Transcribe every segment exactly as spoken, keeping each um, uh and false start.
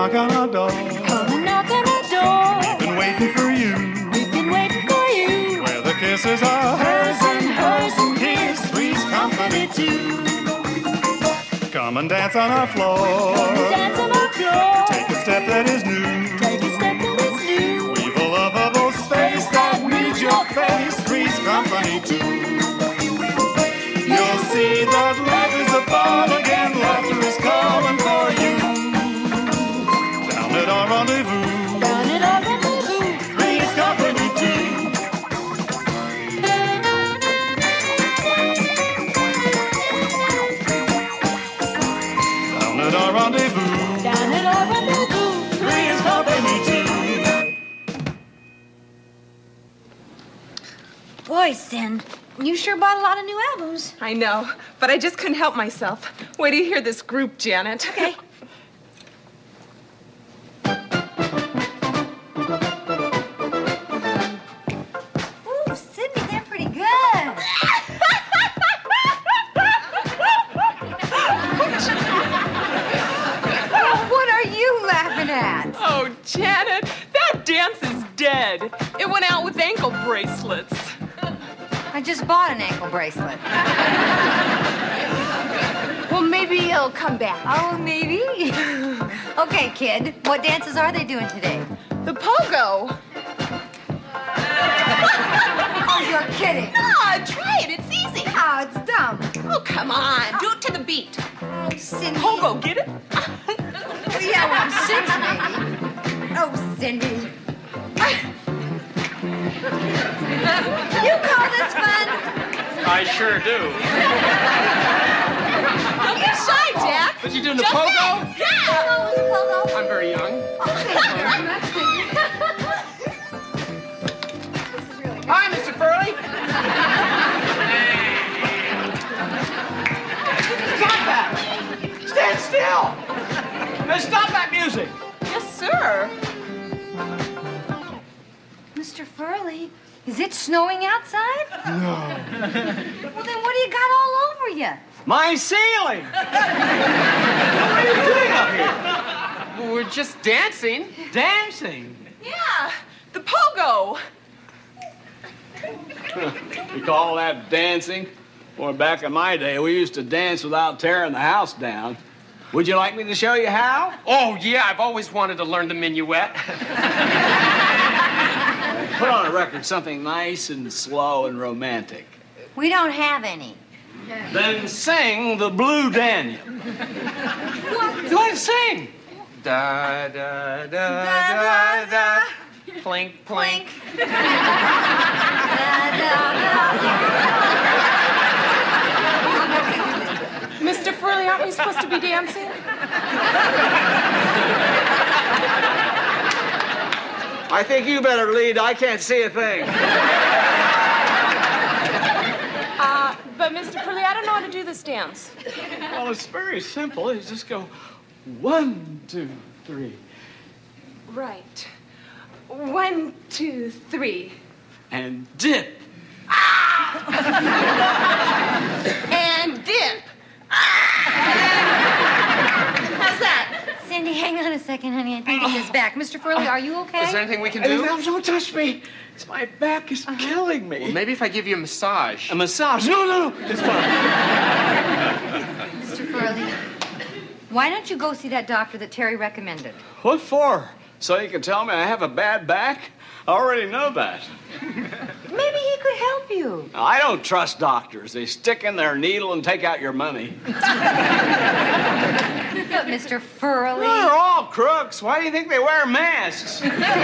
knock on our door. Come and knock on our door. We've been waiting for you. We've been waiting for you. Where the kisses are Hers and hers and his. Three's company too. Come and dance on our floor. Come and dance on our floor. Take a step that is new. Take a step that is new. Weave a lovable space that needs your face. Three's company too. You'll see that life is above again. Laughter is calling for you. Down at our rendezvous. Down at our rendezvous. Three's company too. Down at our rendezvous. Down at our rendezvous. Three's company too. Boy, Sin, you sure bought a lot of new albums. I know, but I just couldn't help myself. Wait till you hear this group, Janet. Okay. Ooh, Sydney, they're pretty good. Well, what are you laughing at? Oh, Janet, that dance is dead. It went out with ankle bracelets. I just bought an ankle bracelet. Well, maybe it'll come back. Oh, maybe. Okay, kid, what dances are they doing today? The pogo. Oh, you're kidding. Ah, try it. It's easy. Oh, it's dumb. Oh, come on. Do it to the beat. Oh, Cindy. Pogo, get it? Well, yeah, when I'm six, maybe. Oh, Cindy. You call this fun? I sure do. Don't be shy, Jack. But you doing the Jump pogo? in. Yeah. I'm very young. Hi, Mister Furley. Stop that! Stand still! Now stop that music! Yes, sir. Mister Furley, is it snowing outside? No. Well, then what do you got all over you? My ceiling! What are you doing up here? We're just dancing. Dancing? Yeah, the pogo. You call that dancing? Boy, back in my day, we used to dance without tearing the house down. Would you like me to show you how? Oh, yeah, I've always wanted to learn the minuet. Put on a record something nice and slow and romantic. We don't have any. Then sing the Blue Danube. What? Go ahead and sing. Da, da, da, da, da. Plink, plink. Mister Furley, aren't we supposed to be dancing? I think you better lead. I can't see a thing. Uh, but Mister Furley, I don't know how to do this dance. Well, it's very simple. You just go one, two, three. Right. One, two, three. And dip. And dip. How's that? Cindy, hang on a second, honey. I think it's his back. Mister Furley, are you okay? Is there anything we can Hey, do? no, don't touch me. It's my back is killing me. Well, maybe if I give you a massage. A massage? No, no, no. It's fine. Mister Furley, why don't you go see that doctor that Terry recommended? What for? So you can tell me I have a bad back? I already know that. Maybe he could help you. I don't trust doctors. They stick in their needle and take out your money. But Mister Furley. Well, they're all crooks. Why do you think they wear masks?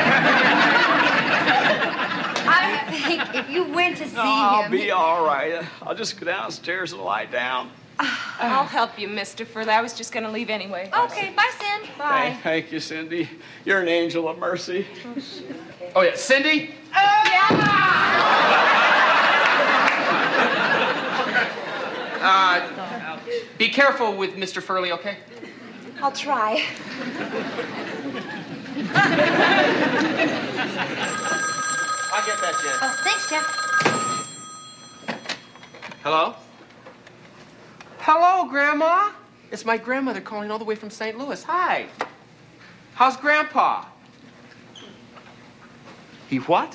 I think if you went to see No, I'll him. be all right. I'll just go downstairs and lie down. I'll help you, Mister Furley. I was just going to leave anyway. Okay, bye, Sin. Bye. Thank, thank you, Cindy. You're an angel of mercy. Oh, yeah, Cindy? Uh, be careful with Mister Furley, okay? I'll try. I'll get that, Jen. Oh, thanks, Jeff. Hello? Hello, Grandma. It's my grandmother calling all the way from Saint Louis. Hi. How's Grandpa? He what?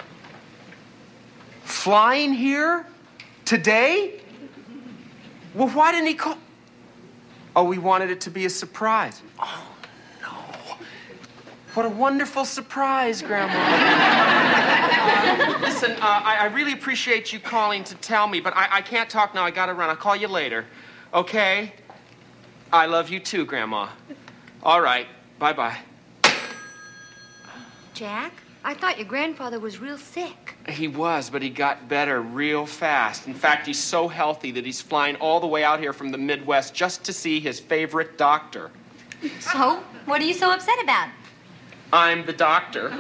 Flying here? Today? Well, why didn't he call? Oh, we wanted it to be a surprise. Oh, no. What a wonderful surprise, Grandma. uh, listen, uh, I, I really appreciate you calling to tell me, but I, I can't talk now. I gotta run. I'll call you later. Okay? I love you too, Grandma. All right. Bye-bye. Jack, I thought your grandfather was real sick. He was, but he got better real fast. In fact, he's so healthy that he's flying all the way out here from the Midwest just to see his favorite doctor. So, what are you so upset about? I'm the doctor.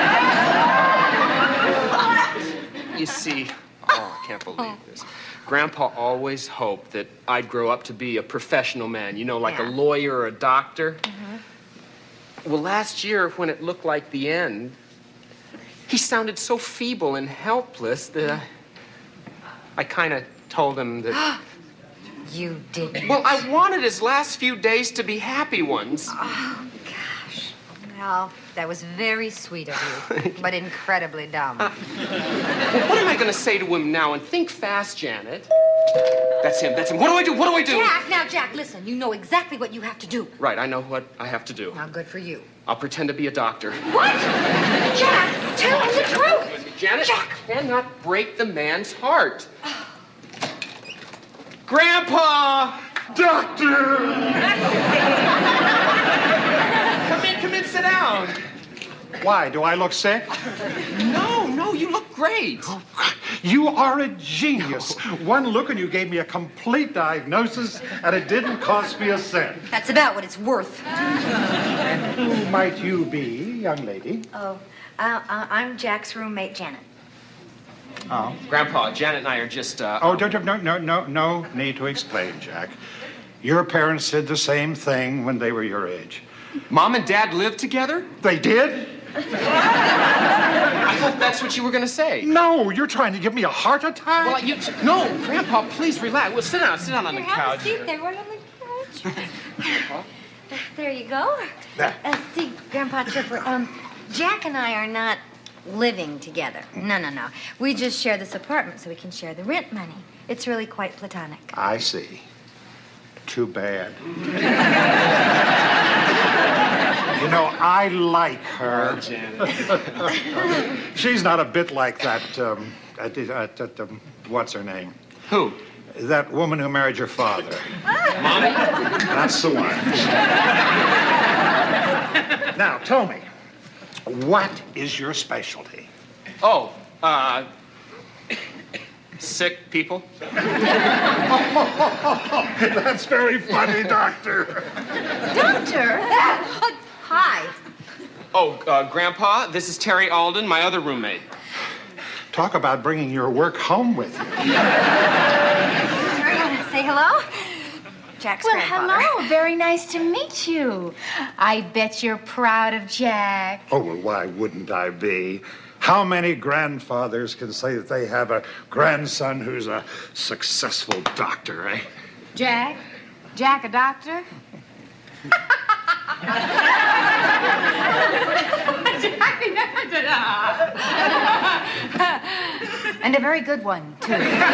You see, oh, I can't believe this. Grandpa always hoped that I'd grow up to be a professional man, you know, like Yeah. a lawyer or a doctor. Mm-hmm. Well, last year, when it looked like the end, he sounded so feeble and helpless that I, I kind of told him that... You didn't. Well, I wanted his last few days to be happy ones. Oh, gosh. Well, that was very sweet of you, but incredibly dumb. Uh, well, what am I going to say to him now? And think fast, Janet. That's him, that's him. What do I do? What do I do? Jack, now, Jack, listen. You know exactly what you have to do. Right, I know what I have to do. Now, good for you. I'll pretend to be a doctor. What? Jack, tell him the truth. Janet, Jack. I cannot break the man's heart. Grandpa! Doctor! Come in, come in, sit down. Why, do I look sick? No, no, you look great. You are a genius. One look and you gave me a complete diagnosis, and it didn't cost me a cent. That's about what it's worth. Who might you be, young lady? Oh, uh, uh, I'm Jack's roommate, Janet. Oh. Grandpa, Janet and I are just, uh... Oh, don't, don't, no, no, no, no need to explain, Jack. Your parents did the same thing when they were your age. Mom and Dad lived together? They did? I thought that's what you were going to say. No, you're trying to give me a heart attack? Well, you... No, Grandpa, please relax. Well, sit down, sit down on the Here, have couch. a seat there, right on the couch. There you go. There. Uh, see, Grandpa Tripper, um, Jack and I are not living together. No, no, no. We just share this apartment so we can share the rent money. It's really quite platonic. I see. Too bad. You know, I like her. Oh, Janet. She's not a bit like that, um, uh, uh, uh, um, what's her name? Who? That woman who married your father. Mommy? That's the one. Now, tell me, what is your specialty? Oh, uh... sick people? That's very funny, Doctor. Doctor? Hi. Oh, uh, Grandpa, this is Terry Alden, my other roommate. Talk about bringing your work home with you. Say hello? Jack's Well, grandfather. hello. Very nice to meet you. I bet you're proud of Jack. Oh, well, why wouldn't I be? How many grandfathers can say that they have a grandson who's a successful doctor, eh? Jack? Jack a doctor? And a very good one, too.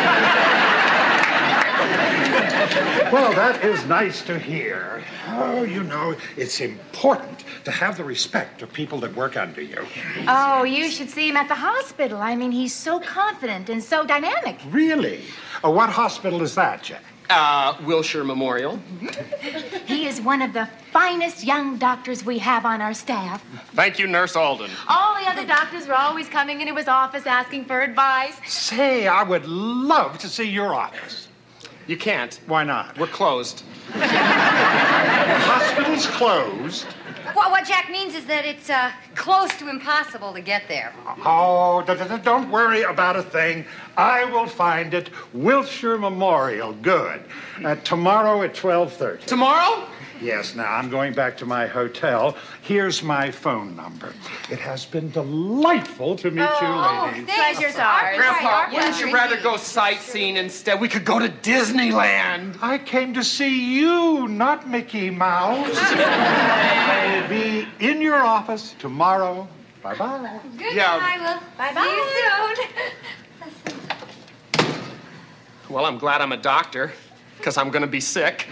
Well, that is nice to hear. Oh, you know, it's important to have the respect of people that work under you. Oh, you should see him at the hospital. I mean, he's so confident and so dynamic. Really? Oh, what hospital is that, Jack? Uh, Wilshire Memorial. He is one of the finest young doctors we have on our staff. Thank you, Nurse Alden. All the other doctors were always coming into his office asking for advice. Say, I would love to see your office. You can't. Why not? We're closed. The hospital's closed. Well, what Jack means is that it's uh, close to impossible to get there. Oh, d- d- don't worry about a thing. I will find it. Wilshire Memorial. Good. Uh, tomorrow at twelve thirty. Tomorrow? Yes, now I'm going back to my hotel. Here's my phone number. It has been delightful to meet you, ladies. Pleasure's ours. Grandpa, wouldn't you rather go sightseeing instead? We could go to Disneyland. I came to see you, not Mickey Mouse. I'll be in your office tomorrow. Bye-bye. Good Yeah. night. We'll Bye-bye. see you soon. Well, I'm glad I'm a doctor, because I'm going to be sick.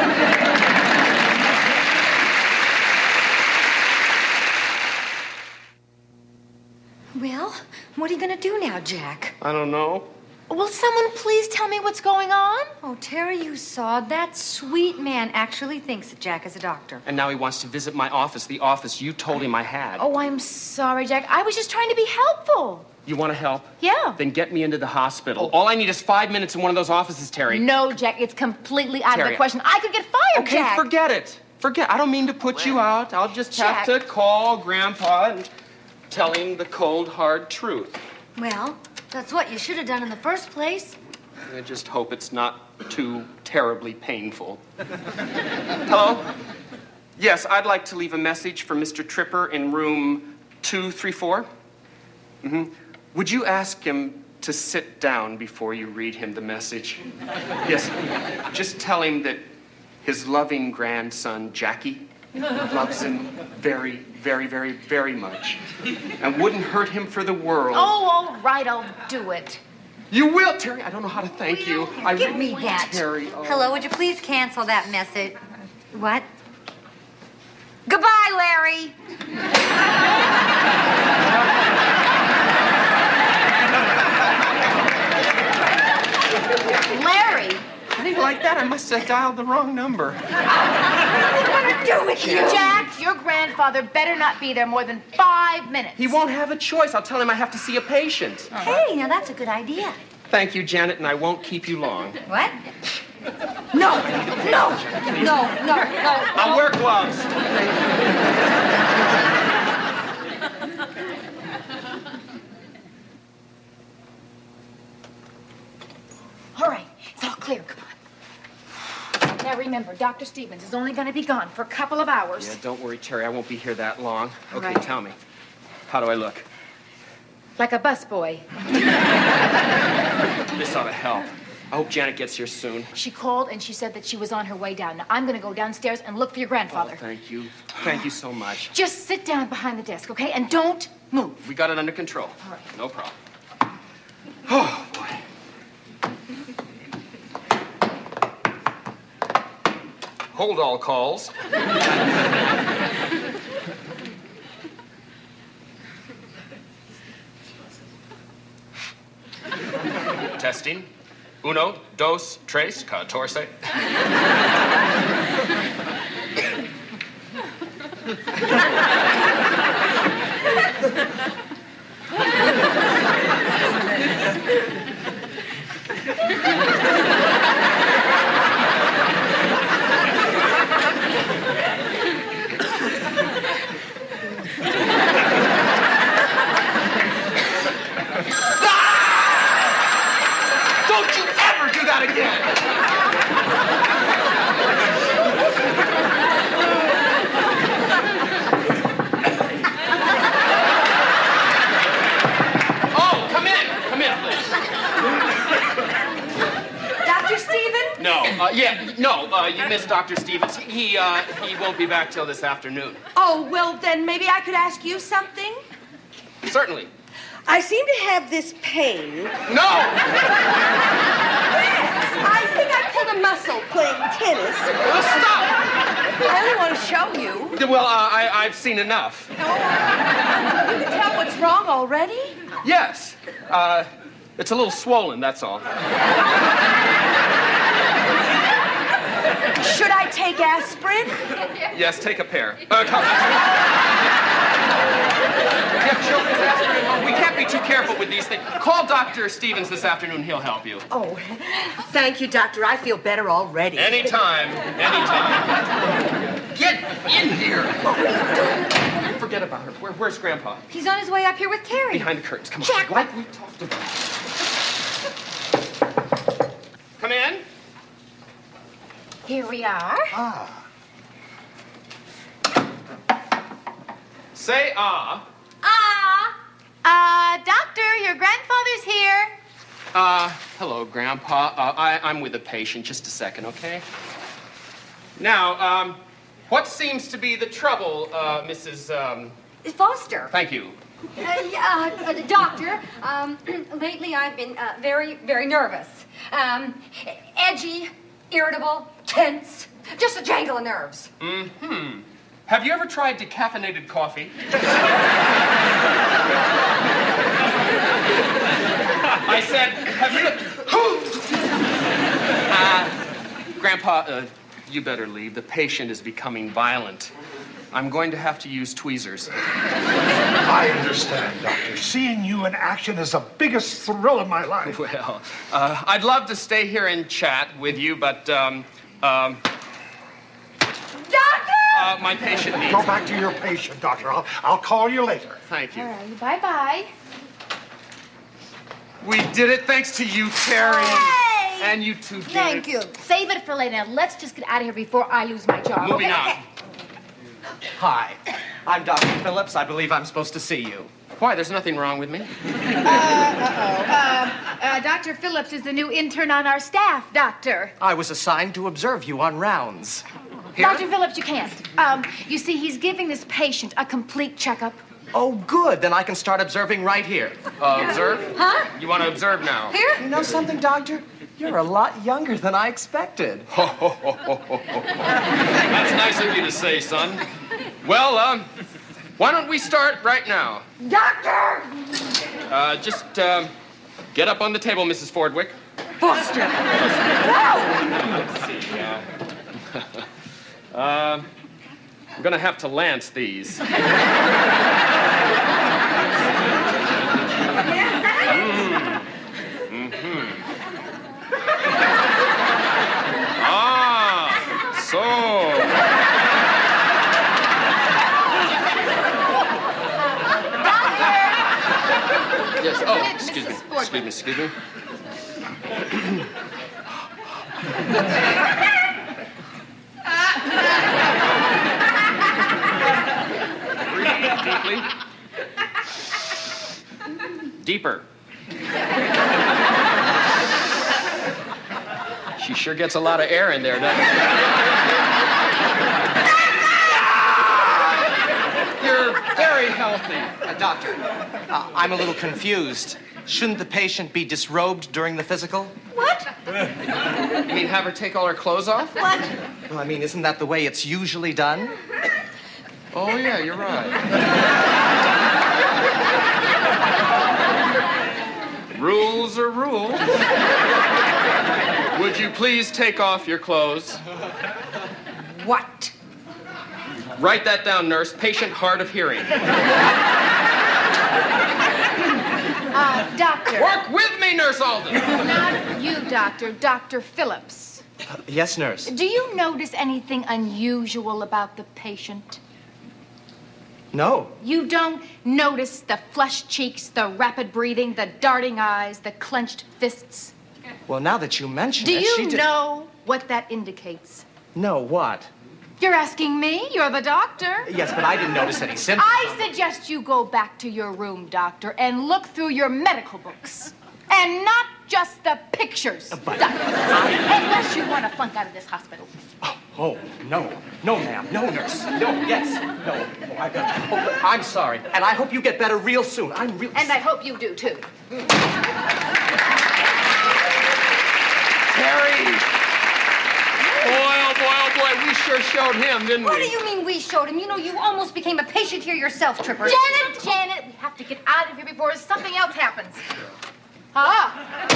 Well, what are you going to do now, Jack? I don't know. Will someone please tell me what's going on? Oh, Terry, you saw that sweet man actually thinks that Jack is a doctor. And now he wants to visit my office, the office you told him I had. Oh, I'm sorry, Jack. I was just trying to be helpful. You want to help? Yeah. Then get me into the hospital. All I need is five minutes in one of those offices, Terry. No, Jack, it's completely out of Terry, the question. I could get fired, Okay, Jack. forget it. Forget. I don't mean to put you out. I'll just Jack. have to call Grandpa and tell him the cold, hard truth. Well, that's what you should have done in the first place. I just hope it's not too terribly painful. Hello? Yes, I'd like to leave a message for Mister Tripper in room two three four. Mm-hmm. Would you ask him to sit down before you read him the message? Yes. Just tell him that his loving grandson, Jackie, loves him very, very, very, very much and wouldn't hurt him for the world. Oh, all right, I'll do it. You will, Terry. I don't know how to thank you. I Give really- me that. Terry. Oh. Hello, would you please cancel that message? What? Goodbye, Larry. Larry, I didn't like that. I must have dialed the wrong number. do with you? Jack, your grandfather better not be there more than five minutes. He won't have a choice. I'll tell him I have to see a patient. Hey, now that's a good idea. Thank you, Janet, and I won't keep you long. What? No, no, no, no, no. I'll wear gloves. All right, it's all clear. Come on. Now remember, Doctor Stevens is only going to be gone for a couple of hours. Yeah, don't worry, Terry. I won't be here that long. All Okay, right. tell me. How do I look? Like a busboy. This ought to help. I hope Janet gets here soon. She called and she said that she was on her way down. Now, I'm going to go downstairs and look for your grandfather. Oh, thank you. Thank you so much. Just sit down behind the desk, okay? And don't move. We got it under control. All right. No problem. Oh, boy. Hold all calls. Testing. Uno, dos, tres, catorce. Don't you ever do that again! Oh, come in. Come in, please. Doctor Stevens? No, uh, yeah, no, uh, you missed Doctor Stevens. He, uh, he won't be back till this afternoon. Oh, well, then maybe I could ask you something? Certainly. I seem to have this pain. No! Yes, I think I pulled a muscle playing tennis. Well, stop! I only want to show you. Well, uh, I, I've seen enough. You can tell what's wrong already? Yes. Uh, it's a little swollen, that's all. Should I take aspirin? Yes, take a pair. Uh, come Yeah, children's aspirin. We can't be too careful with these things. Call Doctor Stevens this afternoon. He'll help you. Oh, thank you, Doctor. I feel better already. Anytime. Anytime. Get in here. Forget about her. Where, where's Grandpa? He's on his way up here with Terry. Behind the curtains. Come on. Jack, Like we talked about. Come in. Here we are. Ah, Say ah. Ah! Uh, doctor, your grandfather's here. Uh, hello, Grandpa. Uh, I, I'm with a patient. Just a second, okay? Now, um, what seems to be the trouble, uh, Missus Um... Foster. Thank you. Uh, yeah, uh, uh, doctor, um, lately I've been uh, very, very nervous. Um, edgy, irritable, tense, just a jangle of nerves. Mm-hmm. Have you ever tried decaffeinated coffee? I said, have you... uh, Grandpa, uh, you better leave. The patient is becoming violent. I'm going to have to use tweezers. I understand, Doctor. Seeing you in action is the biggest thrill of my life. Well, uh, I'd love to stay here and chat with you, but, um, um... Doctor! Uh, my patient needs... Go back to your patient, Doctor. I'll, I'll call you later. Thank you. All right, bye-bye. We did it thanks to you, Terry. Hey! And you too, did Thank it. you. Save it for later. Now, let's just get out of here before I lose my job. Moving okay? on. Hi, I'm Doctor Phillips. I believe I'm supposed to see you. Why, there's nothing wrong with me. Uh, uh-oh. Uh, uh, Doctor Phillips is the new intern on our staff, Doctor. I was assigned to observe you on rounds. Here? Doctor Phillips, you can't. Um, you see, he's giving this patient a complete checkup. Oh, good. Then I can start observing right here. Uh, observe? Huh? You want to observe now? Here? You know something, Doctor? You're a lot younger than I expected. That's nice of you to say, son. Well, um, why don't we start right now? Doctor! Uh, just, um, get up on the table, Missus Fordwick. Foster! Let's see, uh... uh, I'm gonna have to lance these. mm. Mm-hmm. Ah, so. Yes. Oh, excuse me. Excuse me. Excuse me. Breathe deeply. Deeper. She sure gets a lot of air in there, doesn't she? You're very healthy. Uh, doctor, uh, I'm a little confused. Shouldn't the patient be disrobed during the physical? What? You mean have her take all her clothes off? What? Well, I mean, isn't that the way it's usually done? Oh, yeah, you're right. Rules are rules. Would you please take off your clothes? What? Write that down, nurse. Patient hard of hearing. Uh, doctor. Work with me, Nurse Alden. Not you, Doctor. Doctor Phillips. Uh, yes, nurse. Do you notice anything unusual about the patient? No. You don't notice the flushed cheeks, the rapid breathing, the darting eyes, the clenched fists? Well, now that you mention Do it, you she did... know what that indicates? No, what? You're asking me? You're the doctor. Yes, but I didn't notice any symptoms. I suggest you go back to your room, doctor, and look through your medical books. And not just the pictures, But doctor. I... Unless you want to flunk out of this hospital. Oh, oh, no. No, ma'am. No, nurse. No, yes. No. Oh, I, oh, I'm sorry. And I hope you get better real soon. I'm real... And I hope you do, too. Terry! Boy, oh boy, oh boy, we sure showed him, didn't we? What do you mean we showed him? You know, you almost became a patient here yourself, Tripper. Janet, Janet, we have to get out of here before something else happens. Ah.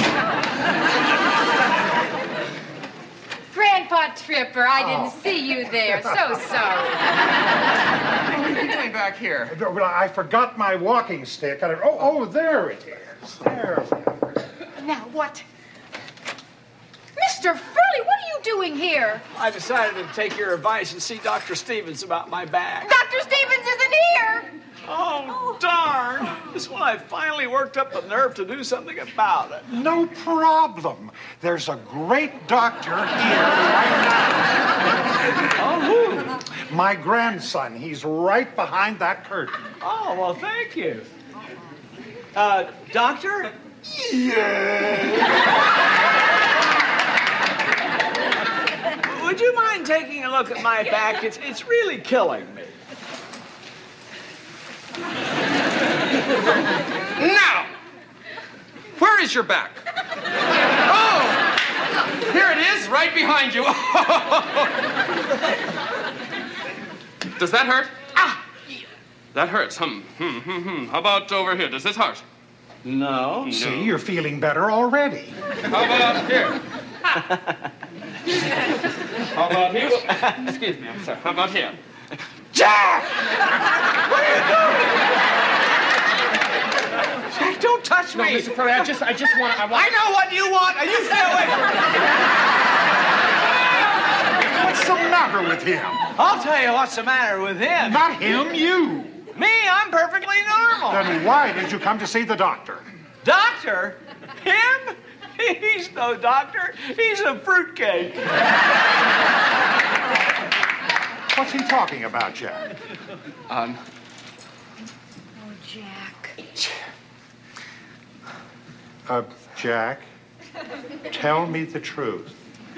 Grandpa Tripper, I didn't see you there. So sorry. What are you doing back here? Well, I forgot my walking stick. Oh, oh, there it is. There we are. Now, what? Mister Furley, what are you doing here? I decided to take your advice and see Doctor Stevens about my back. Doctor Stevens isn't here. Oh, darn. This one I finally worked up the nerve to do something about it. No problem. There's a great doctor here right now. Oh, who? My grandson. He's right behind that curtain. Oh, well, thank you. Uh, doctor? Yeah. Would you mind taking a look at my back? It's, it's really killing me. Now! Where is your back? Oh! Here it is, right behind you. Does that hurt? Ah! That hurts. Hmm, hmm, hmm, hmm. How about over here? Does this hurt? No. No. See, you're feeling better already. How about here? How about here? Excuse me, I'm sorry. How about here? Jack! What are you doing? Jack, don't touch No, me. Mister Curley, I just, I just want to, I want... I know what you want, and you stay away from me. What's the matter with him? I'll tell you what's the matter with him. Not him, you. Me, I'm perfectly normal. Then why did you come to see the doctor? Doctor? Him? He's no doctor. He's a fruitcake. What's he talking about, Jack? Um... Oh, Jack. Uh, Jack, tell me the truth.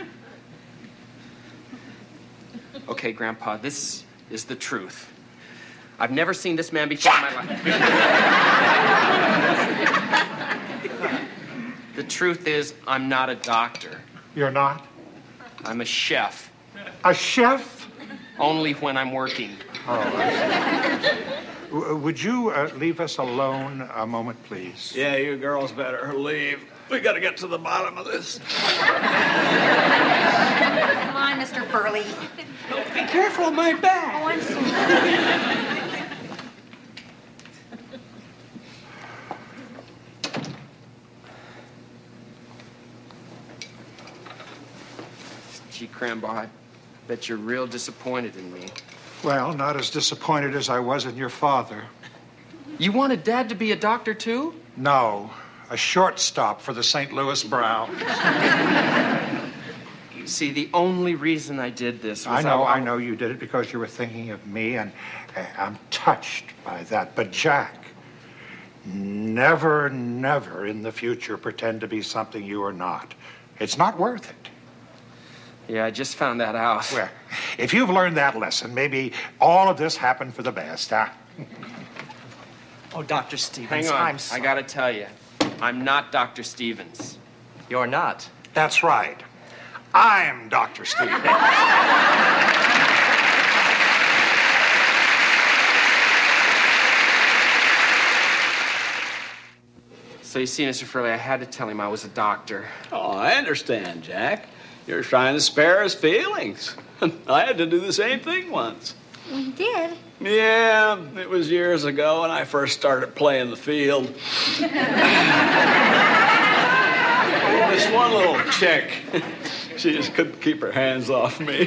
Okay, Grandpa, this is the truth. I've never seen this man before in my life. The truth is, I'm not a doctor. You're not? I'm a chef. A chef? Only when I'm working. Oh, I see. W- Would you uh, leave us alone a moment, please? Yeah, you girls better leave. We gotta get to the bottom of this. Come on, Mister Furley. Be careful of my back. Oh, I'm sorry. Gee, Crambo, I bet you're real disappointed in me. Well, not as disappointed as I was in your father. You wanted Dad to be a doctor, too? No, a shortstop for the Saint Louis Browns. See, the only reason I did this was... I know, I, I know you did it because you were thinking of me, and uh, I'm touched by that. But, Jack, never, never in the future pretend to be something you are not. It's not worth it. Yeah, I just found that out. Well, if you've learned that lesson, maybe all of this happened for the best, huh? Oh, Doctor Stevens, Hang on, I'm sorry. I gotta tell you, I'm not Doctor Stevens. You're not. That's right. I'm Doctor Stevens. So you see, Mister Furley, I had to tell him I was a doctor. Oh, I understand, Jack. You're trying to spare his feelings. I had to do the same thing once. You did? Yeah, it was years ago when I first started playing the field. This one little chick, she just couldn't keep her hands off me.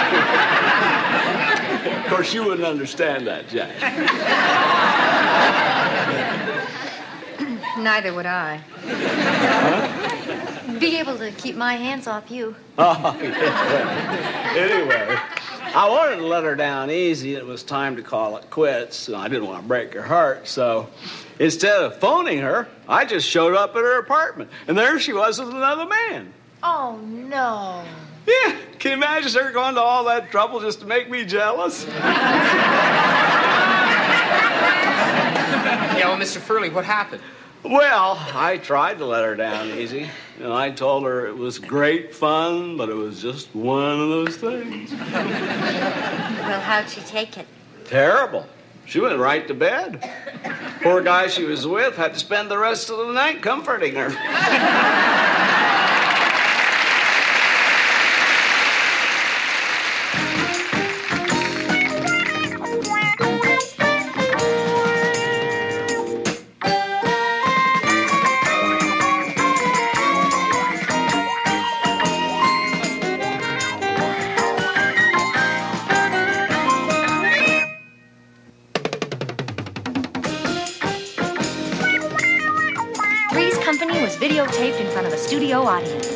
Of course, you wouldn't understand that, Jack. Neither would I. Huh? Be able to keep my hands off you. Oh, yeah. Anyway, I wanted to let her down easy. It was time to call it quits. And I didn't want to break her heart, so instead of phoning her, I just showed up at her apartment. And there she was with another man. Oh, no. Yeah, can you imagine her going to all that trouble just to make me jealous? Yeah, well, Mister Furley, what happened? Well, I tried to let her down easy. And I told her it was great fun, but it was just one of those things. Well, how'd she take it? Terrible. She went right to bed. Poor guy she was with had to spend the rest of the night comforting her. Three's Company was videotaped in front of a studio audience.